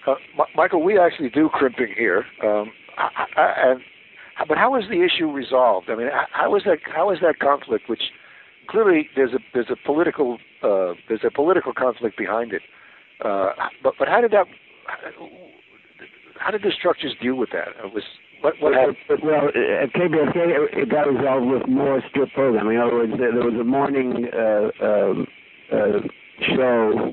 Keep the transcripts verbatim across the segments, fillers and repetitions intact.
Uh, M- Michael, we actually do crimping here, um, I, I, and but how is the issue resolved? I mean, how is that how is that conflict? Which clearly there's a there's a political uh, there's a political conflict behind it. Uh, but but how did that how did the structures deal with that? It was what what happened? Well, at K B F K it got resolved with more strict programming. In other words, there was a morning uh, um, uh, show.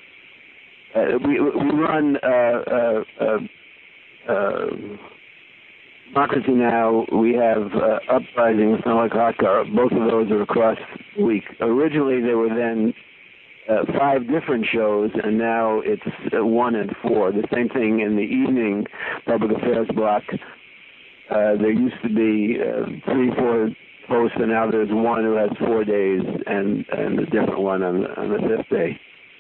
Uh, we we run uh, uh, uh, uh, Democracy Now! We have uh, Uprising, Smell Like Hot Car. Both of those are across the week. Originally, there were then uh, five different shows, and now it's uh, one and four. The same thing in the evening public affairs block. Uh, there used to be uh, three, four posts, and now there's one who has four days, and, and a different one on, on the fifth day.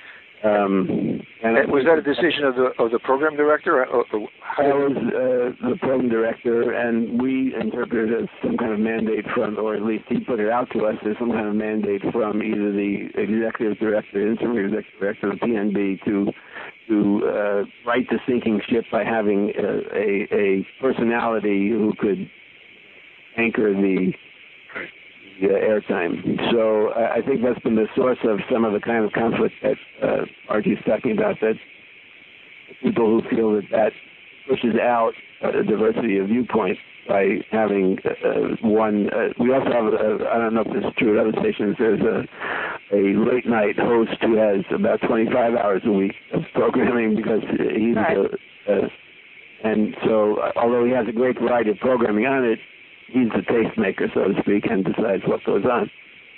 Um, and was that a decision of the of the program director? Or, or I was uh, the program director, and we interpreted it as some kind of mandate from, or at least he put it out to us as some kind of mandate from either the executive director, interim executive director of the P N B to to uh, right the sinking ship by having a, a, a personality who could anchor the Uh, airtime. So uh, I think that's been the source of some of the kind of conflict that uh, Archie's talking about, that people who feel that that pushes out a diversity of viewpoint by having uh, one. Uh, we also have, a, I don't know if this is true at other stations, there's a, a late night host who has about twenty-five hours a week of programming because he's right. a, a, and so uh, although he has a great variety of programming on it, he's the tastemaker, so to speak, and decides what goes on.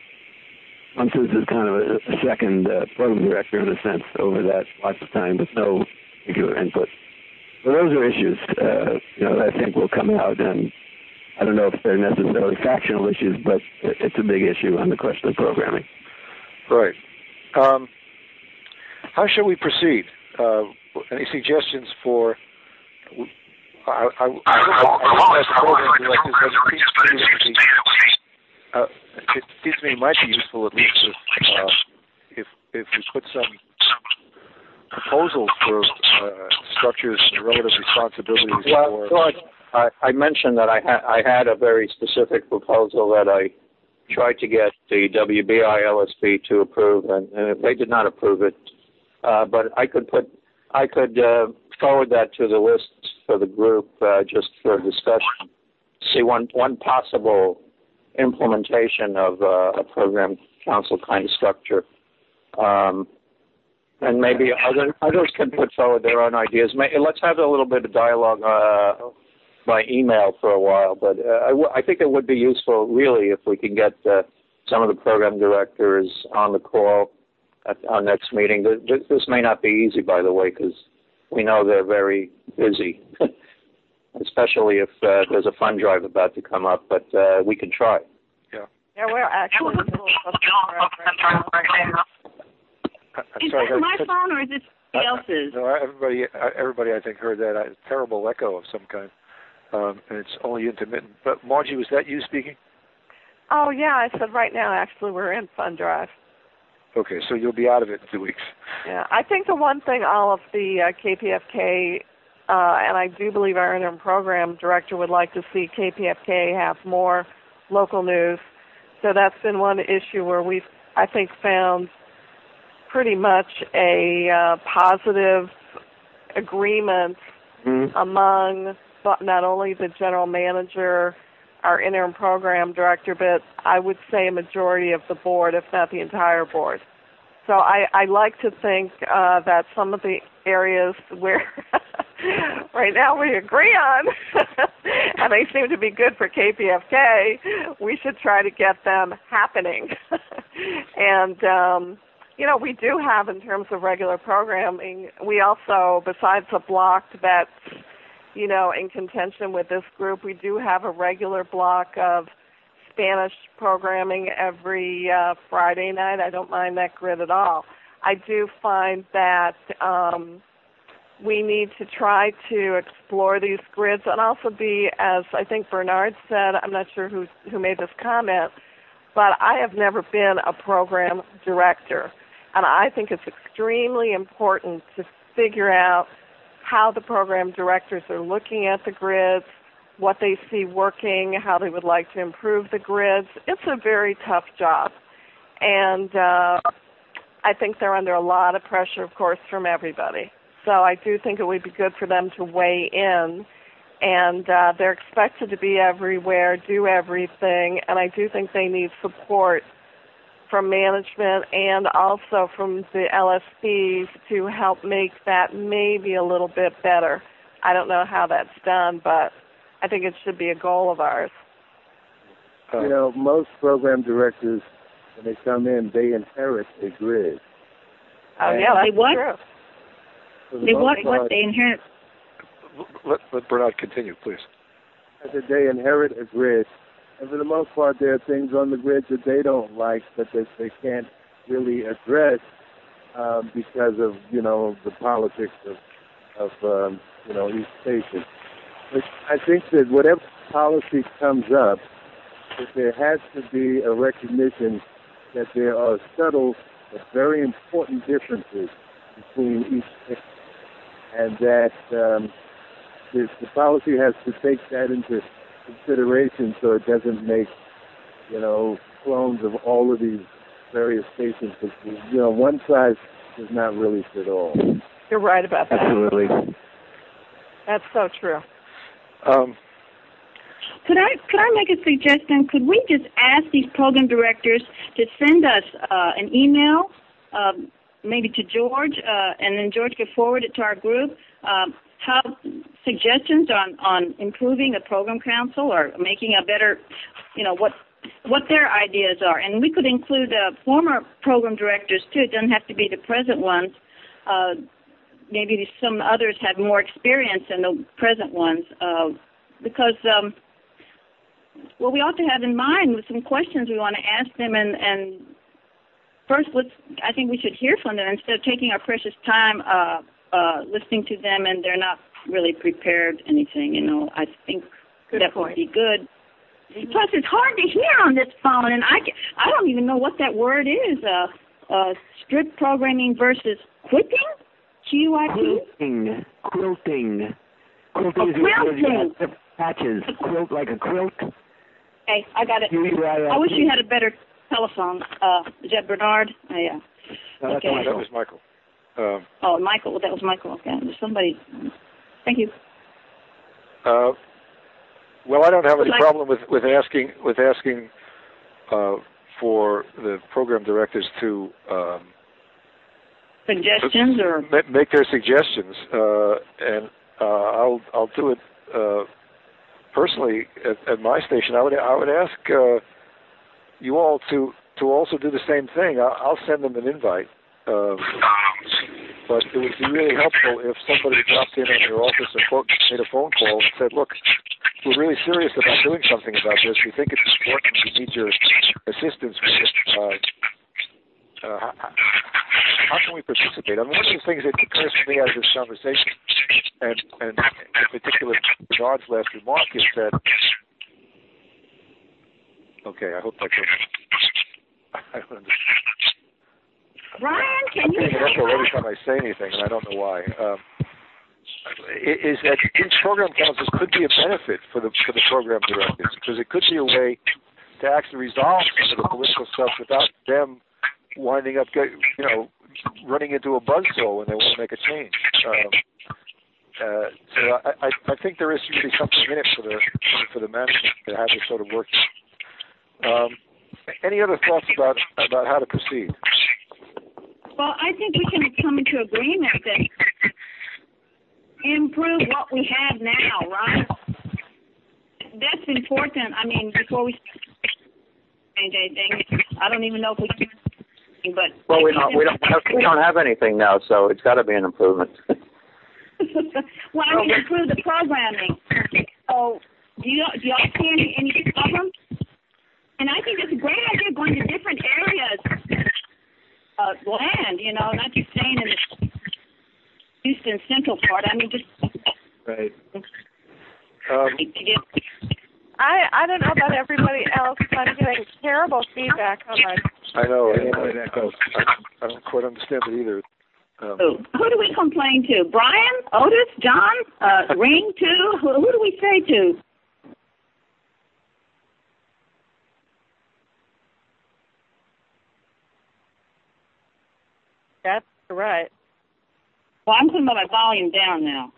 Munson is kind of a, a second uh, program director, in a sense, over that lots of time with no particular input. So those are issues, uh, you know, that I think will come out, and I don't know if they're necessarily factional issues, but it's a big issue on the question of programming. Right. Um, how shall we proceed? Uh, any suggestions for... I, I, I, I, uh, it seems to me it might be useful at least if, uh, if, if we put some proposals for uh, structures and relative responsibilities well, for... George, I, I mentioned that I, ha- I had a very specific proposal that I tried to get the W B I L S P to approve, and, and they did not approve it. Uh, but I could put, I could uh, forward that to the list for the group uh, just for discussion. See one one possible implementation of uh, a program council kind of structure, um, and maybe other, others can put forward their own ideas. May, let's have a little bit of dialogue uh, by email for a while. But uh, I, w- I think it would be useful, really, if we can get uh, some of the program directors on the call at our next meeting. This, this may not be easy, by the way, because we know they're very busy, especially if uh, there's a fund drive about to come up, but uh, we can try. Yeah. Yeah, we're actually in the middle of a right now. I'm is sorry, that my that, phone or is it somebody else's? No, everybody, everybody, I think, heard that. A terrible echo of some kind, um, and it's only intermittent. But Margie, was that you speaking? Oh, yeah, I said right now, actually, we're in fund drive. Okay, so you'll be out of it in two weeks. Yeah, I think the one thing all of the uh, K P F K, uh, and I do believe our interim program director would like to see K P F K have more local news. So that's been one issue where we've, I think, found pretty much a uh, positive agreement mm-hmm. among not only the general manager, our interim program director, but I would say a majority of the board, if not the entire board. So I, I like to think uh, that some of the areas where right now we agree on, and they seem to be good for K P F K, we should try to get them happening. and, um, you know, we do have, in terms of regular programming, we also, besides a block that's, you know, in contention with this group, we do have a regular block of Spanish programming every uh, Friday night. I don't mind that grid at all. I do find that um, we need to try to explore these grids and also be, as I think Bernard said, I'm not sure who, who made this comment, but I have never been a program director. And I think it's extremely important to figure out how the program directors are looking at the grids, what they see working, how they would like to improve the grids. It's a very tough job. And uh, I think they're under a lot of pressure, of course, from everybody. So I do think it would be good for them to weigh in. And uh, they're expected to be everywhere, do everything, and I do think they need support from management and also from the L S Ps to help make that maybe a little bit better. I don't know how that's done, but I think it should be a goal of ours. You know, most program directors, when they come in, they inherit a grid. Oh, and yeah, that's they what? true. They what? part, What? They inherit? Let, let Bernard continue, please. That they inherit a grid. And for the most part, there are things on the grid that they don't like, but that they can't really address um, because of, you know, the politics of, of um, you know, each station. But I think that whatever policy comes up, that there has to be a recognition that there are subtle but very important differences between each station, and that um, the, the policy has to take that into consideration so it doesn't make, you know, clones of all of these various stations. You know, one size does not really fit all. You're right about that. Absolutely. That's so true. Um, Could I could I make a suggestion? Could we just ask these program directors to send us uh, an email, um, maybe to George, uh, and then George could forward it to our group, um, how suggestions on, on improving the program council or making a better, you know, what what their ideas are. And we could include uh, former program directors, too. It doesn't have to be the present ones. Uh, maybe some others have more experience than the present ones uh, because, um, well, we ought to have in mind with some questions we want to ask them. And, and first, let's, I think we should hear from them instead of taking our precious time uh, uh, listening to them and they're not really prepared anything. You know, I think Good that point. would be good. Plus, it's hard to hear on this phone, and I, I don't even know what that word is. Uh, uh, strip programming versus quitting? Q U I T? Quilting. Quilting. Quilting Oh, is where you quilting. have patches. Quilt like a quilt. Hey, I got it. Q U I L T. I wish you had a better telephone. Uh, is that Bernard? Uh, yeah. No, that's Okay. that was Michael. Um, Oh, Michael. Well, that was Michael. Okay. There's somebody. Thank you. uh, well, I don't have any Like- problem with, with asking with asking uh, for the program directors to um, Suggestions or? ma- make their suggestions, uh, and uh, I'll I'll do it uh, personally at, at my station. I would I would ask uh, you all to to also do the same thing. I'll, I'll send them an invite. Um, but it would be really helpful if somebody dropped in at your office and phone, made a phone call and said, look, we're really serious about doing something about this. We think it's important. We need your assistance with it. Uh, uh, how, how can we participate? I mean, one of the things that occurs to me out of this conversation, and, and in particular Bernard's last remark, is that, okay, I hope that's okay. I don't understand. Brian, can you? I'm getting an echo every time I say anything, and I don't know why. Um, is that these program councils could be a benefit for the for the program directors, because it could be a way to actually resolve some of the political stuff without them winding up, get, you know, running into a buzzsaw when they want to make a change. Um, uh, so I, I, I think there is really something in it for the for the management to have this sort of work. Um, any other thoughts about about how to proceed? Well, I think we can come into agreement that improve what we have now, right? That's important. I mean, before we change anything, I don't even know if we can. But Well, we don't we don't have, we don't have anything now, so it's got to be an improvement. well, I mean, improve the programming. So, do you do y'all see any any problems? And I think it's a great idea going to different areas. Uh, land, you know, not just staying in the Houston Central part. I mean, just right. Um, I I don't know about everybody else, but I'm getting terrible feedback on my. I know. I, Yeah, I, that goes. I, I don't quite understand it either. Um, Who? Who do we complain to? Brian? Otis? John? Uh, Ring too? Who, who do we say to? That's right. Well, I'm putting my volume down now.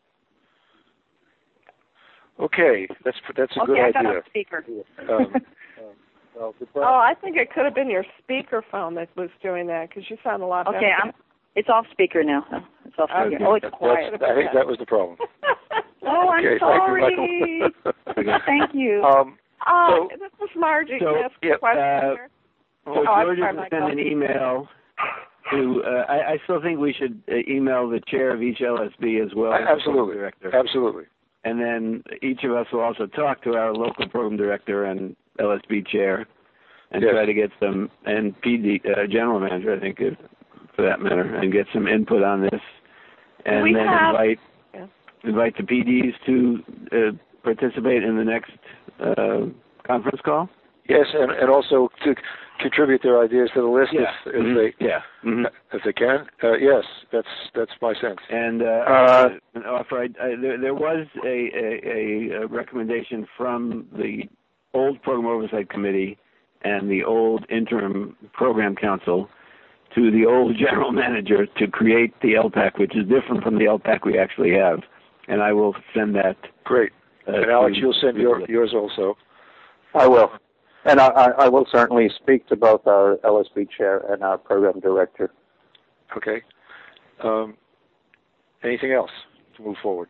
Okay, that's that's a okay, good I got idea. a speaker. Um, Well, the Oh, I think it could have been your speakerphone that was doing that because you sound a lot better. Okay, I'm. It's off speaker now. It's off speaker. Okay. Oh, it's That's- quiet. I think that was the problem. Oh, I'm Okay, sorry. thank you, Michael. Thank you. um, Oh, So- this is Margie. so, Can I ask yeah, a question uh, here? So Oh, I'm George sorry, will Michael. send an email to. Uh, I, I still think we should uh, email the chair of each L S B as well as the absolutely, program director, absolutely. and then each of us will also talk to our local program director and L S B chair, and Yes. try to get some and P D uh, general manager, I think, if, for that matter, and get some input on this, and We then have- invite yeah. invite the P Ds to uh, participate in the next uh, conference call. Yes, and, and also to contribute their ideas to the list Yeah. if, if Mhm. they Yeah. Mhm. if they can. Uh, yes, that's that's my sense. And uh, Uh, an offer. I, I, there, there was a, a, a recommendation from the old Program Oversight Committee and the old Interim Program Council to the old General Manager to create the L PAC, which is different from the L PAC we actually have. And I will send that. Great. Uh, And Alex, to- you'll send your, yours also. I will. And I, I, I will certainly speak to both our L S B chair and our program director. Okay. Um, anything else to move forward?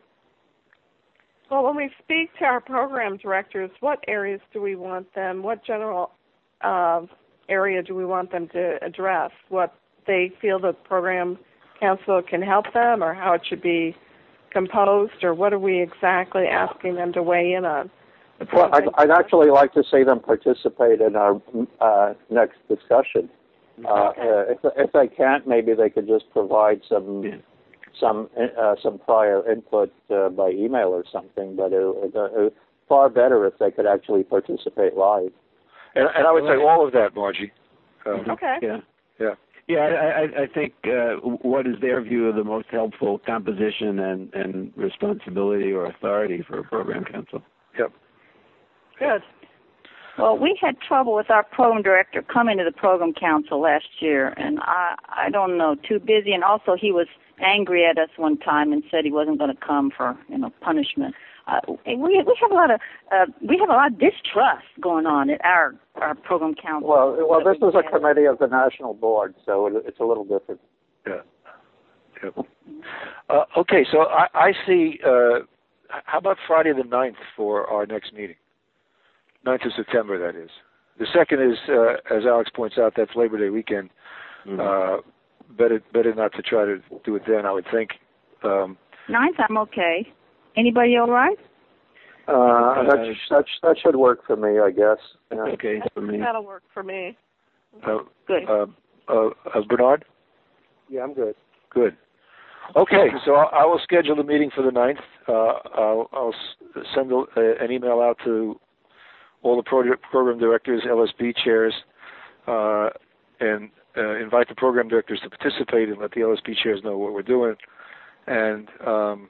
Well, when we speak to our program directors, what areas do we want them, what general uh, area do we want them to address? What they feel the program council can help them, or how it should be composed, or what are we exactly asking them to weigh in on? Well, I'd, I'd actually like to see them participate in our uh, next discussion. Uh, uh, if, if they can't, maybe they could just provide some Yeah. some uh, some prior input uh, by email or something. But it, it, it, far better if they could actually participate live. And, and I would say all of that, Margie. Um, Okay. Yeah. Yeah. Yeah, I, I, I think uh, what is their view of the most helpful composition and, and responsibility or authority for a program council? Yep. Good. Well, we had trouble with our program director coming to the program council last year, and I, I don't know, too busy, and also he was angry at us one time and said he wasn't going to come for, you know, punishment. Uh, we we have a lot of uh, we have a lot of distrust going on at our our program council. Well, well, this we is a had. committee of the national board, so it, it's a little different. Yeah. Yep. Uh, okay, so I, I see. Uh, how about Friday the ninth for our next meeting? ninth of September, that is. The second is, uh, as Alex points out, that's Labor Day weekend. Mm-hmm. Uh, better, better not to try to do it then, I would think. Um, Ninth, I'm okay. Anybody all right? Uh, that, that, that should work for me, I guess. Yeah. Okay, for me. That'll work for me. uh, Good. uh, uh, uh, Bernard? Yeah, I'm good. Good. Okay, so I, I will schedule the meeting for the ninth. Uh, I'll, I'll s- send a, an email out to all the pro- program directors, L S B chairs, uh, and uh, invite the program directors to participate and let the L S B chairs know what we're doing. And um,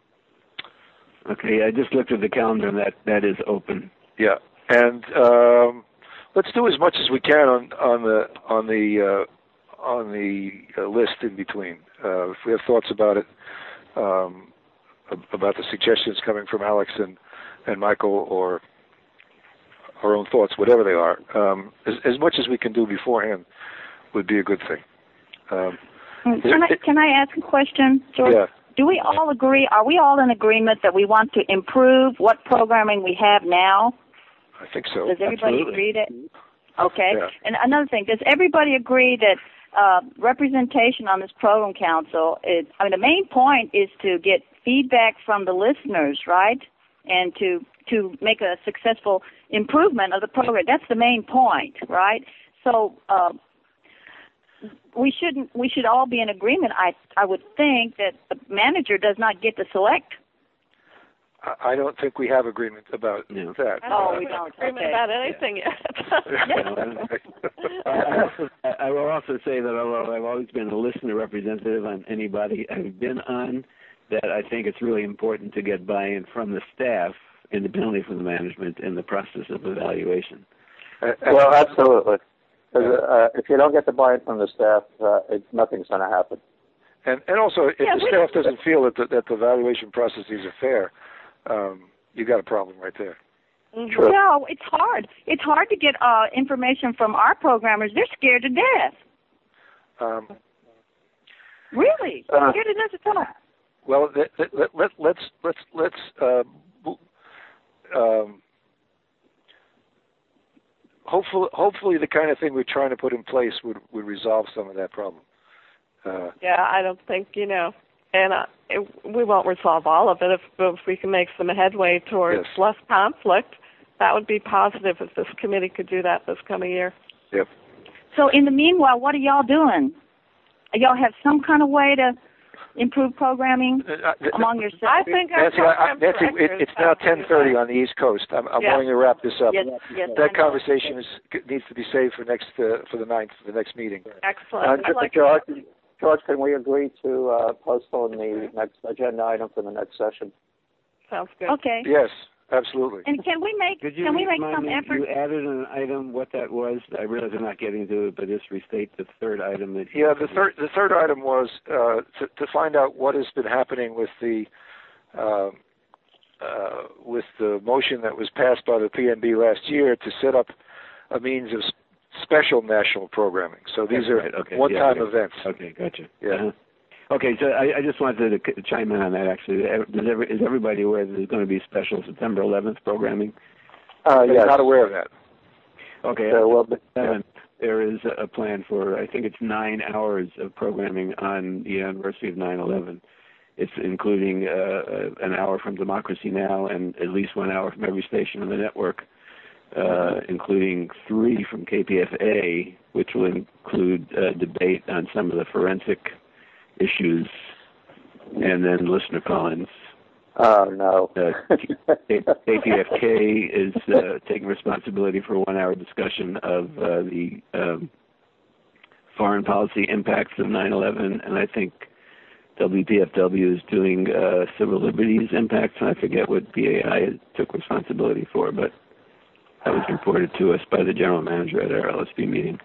Okay, I just looked at the calendar and that, that is open. yeah, and um, let's do as much as we can on on the on the uh, on the uh, list in between. Uh, if we have thoughts about it, um, about the suggestions coming from Alex and, and Michael, or our own thoughts, whatever they are, um, as, as much as we can do beforehand would be a good thing. Um, Can I can I ask a question, George? yeah. Do we all agree? Are we all in agreement that we want to improve what programming we have now? I think so. Does everybody Absolutely. agree that? Okay. Yeah. And another thing, does everybody agree that uh, representation on this program council is? I mean, the main point is to get feedback from the listeners, right? And to to make a successful improvement of the program. That's the main point, right? So. Uh, We shouldn't. We should all be in agreement. I I would think that the manager does not get to select. I don't think we have agreement about Yeah. that. Oh, Uh, we don't. Agreement Okay. about anything yet. I, also, I will also say that although I've always been a listener representative on anybody I've been on, that I think it's really important to get buy-in from the staff, independently from the management, in the process of evaluation. Uh, Well, absolutely. 'Cause, uh, if you don't get the buy-in from the staff, uh, it, nothing's going to happen. And and also, if Yeah, the we- staff doesn't feel that the, that the evaluation processes are fair, um, you got a problem right there. True. No, it's hard. It's hard to get uh, information from our programmers. They're scared to death. Um, Really, Uh, scared to death to talk. well, let, let, let, let, let's let's let's uh, um, hopefully hopefully the kind of thing we're trying to put in place would would resolve some of that problem. Uh, Yeah, I don't think, you know, and uh, it, we won't resolve all of it. If, if we can make some headway towards Yes. less conflict, that would be positive if this committee could do that this coming year. yep. So in the meanwhile, what are y'all doing? Y'all have some kind of way to improve programming Uh, uh, among I yourselves? think our Nancy, I, I, program Nancy it, directors it's now have to do ten thirty that. on the East Coast. I'm, I'm Yeah. wanting to wrap this up. Yes, yes, I That know. conversation is, needs to be saved for next uh, for the ninth, for the next meeting. Excellent. Uh, I'd like George, George, can we agree to uh, postpone the next agenda item for the next session? Sounds good. Okay. Yes, absolutely. And can we make Could you can we make remind some me, effort? you added an item, what that was? I realize I'm not getting to it, but just restate the third item. That you Yeah, the third the third item was uh, to, to find out what has been happening with the uh, uh, with the motion that was passed by the P N B last year to set up a means of s- special national programming. So these That's are right, okay, one-time yeah, okay. events. Okay, gotcha. Yeah. Uh-huh. Okay, so I, I just wanted to c- chime in on that, actually. Does every, is everybody aware that there's going to be special September eleventh programming? Uh, I'm yes. not aware of that. Okay, There will be. seven, there is a plan for, I think it's nine hours of programming on the anniversary of nine eleven. It's including uh, an hour from Democracy Now! And at least one hour from every station on the network, uh, including three from K P F A, which will include uh, debate on some of the forensic issues, and then listener call-ins. Oh, no. Uh, K P F K is uh, taking responsibility for a one-hour discussion of uh, the um, foreign policy impacts of nine eleven, and I think W P F W is doing uh, civil liberties impacts, and I forget what P A I took responsibility for, but that was reported to us by the general manager at our L S P meeting.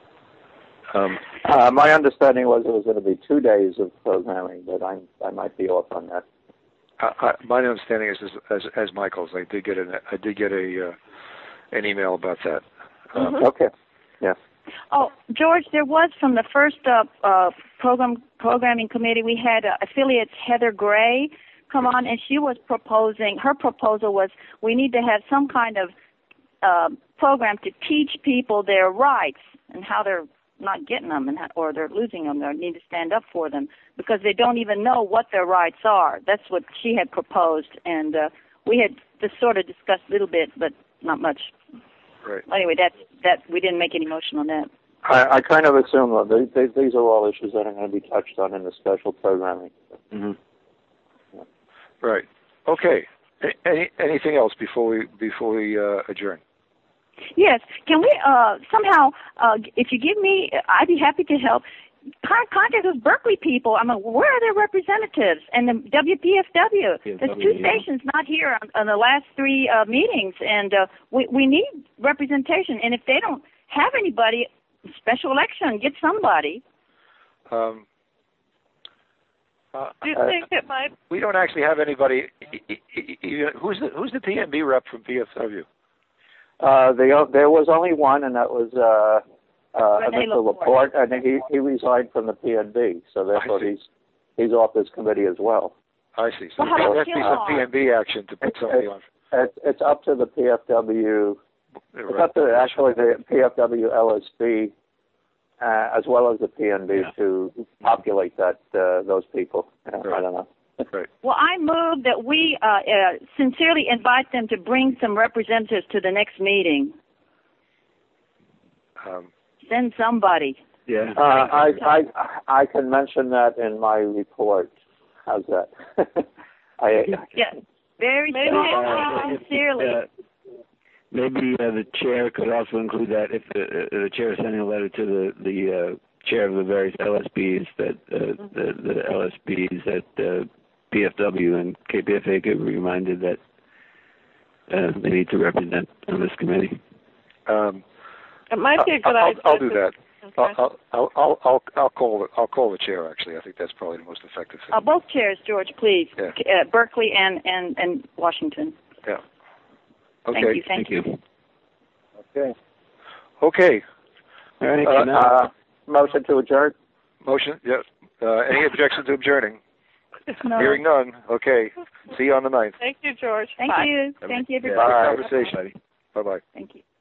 Um, uh, my understanding was it was going to be two days of programming, but I'm, I might be off on that. I, I, my understanding is as, as, as Michael's. I did get an I did get a uh, an email about that. Um, Mhm. Okay. Yeah. Oh, George, there was from the first uh, uh, program programming committee, we had uh, affiliates Heather Gray come on, and she was proposing, her proposal was we need to have some kind of uh, program to teach people their rights and how they're not getting them and how, or they're losing them or need to stand up for them because they don't even know what their rights are. That's what she had proposed, and uh, we had just sort of discussed a little bit, but not much. right. Anyway, that's that. We didn't make any motion on that. I, I kind of assume that they, they, these are all issues that are going to be touched on in the special programming. Mm-hmm. Right. Okay. A- Any, anything else before we before we uh, adjourn? Yes. Can we uh, somehow, uh, if you give me, I'd be happy to help. Con- contact those Berkeley people. I mean, where are their representatives? And the W P F W. There's two stations not here on, on the last three uh, meetings, and uh, we we need representation. And if they don't have anybody, special election, get somebody. Um, uh, Do you Uh, think it might? we don't actually have anybody. e- e- e- e- Who's the who's the P N B rep from P F W? Uh, the, there was only one, and that was uh, uh, Rene Mister Laporte. Laporte, and he, he resigned from the P N B, so therefore see. he's he's off this committee as well. I see. So Well, how there about must be some Gilmore? P N B action to put somebody on. It's, it's up to the P F W. It's up to actually the P F W L S B, uh, as well as the P N B Yeah. to populate that uh, those people. Uh, I Right. don't know. Right. Well, I move that we uh, uh, sincerely invite them to bring some representatives to the next meeting. Um, Send somebody. Yeah. Uh, I, I I can mention that in my report. How's that? I, Yeah, very Maybe uh, if, Sincerely. uh, maybe uh, the chair could also include that if the, uh, the chair is sending a letter to the the uh, chair of the various L S Bs that uh, mm-hmm. the, the L S Bs at uh, P F W and K P F A could be reminded that uh, they need to represent on this committee. Um, it might be a good I'll, idea. I'll, I'll do that. Okay. I'll, I'll, I'll, I'll, I'll call the, I'll call the chair. Actually, I think that's probably the most effective thing. Uh, both chairs, George, please. Yeah. Uh, Berkeley and, and, and Washington. Yeah. Okay. Thank you. Thank, Thank you. you. Okay. Okay. All right. Uh, uh, motion to adjourn. Motion. Yes. Uh, any objection to adjourning? No. Hearing none. Okay. See you on the ninth. Thank you, George. Thank Bye. you. Thank you, Yeah, everybody. good conversation. Bye bye. Thank you.